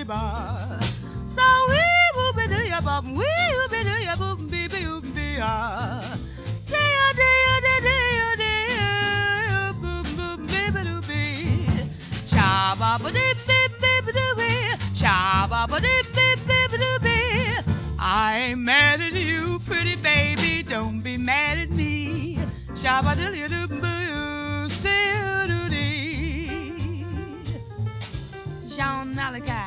ba. So we will be do ya bum, we will be do ya boom, be ah. Say a day, a day, day, a day, boom, boom, baby do be. Shabba ba dee, baby do be. Shabba ba dee, baby do be. I ain't mad at you, pretty baby, don't be mad at me. Shabba dee doo boo, say do dee. Jean Malachi.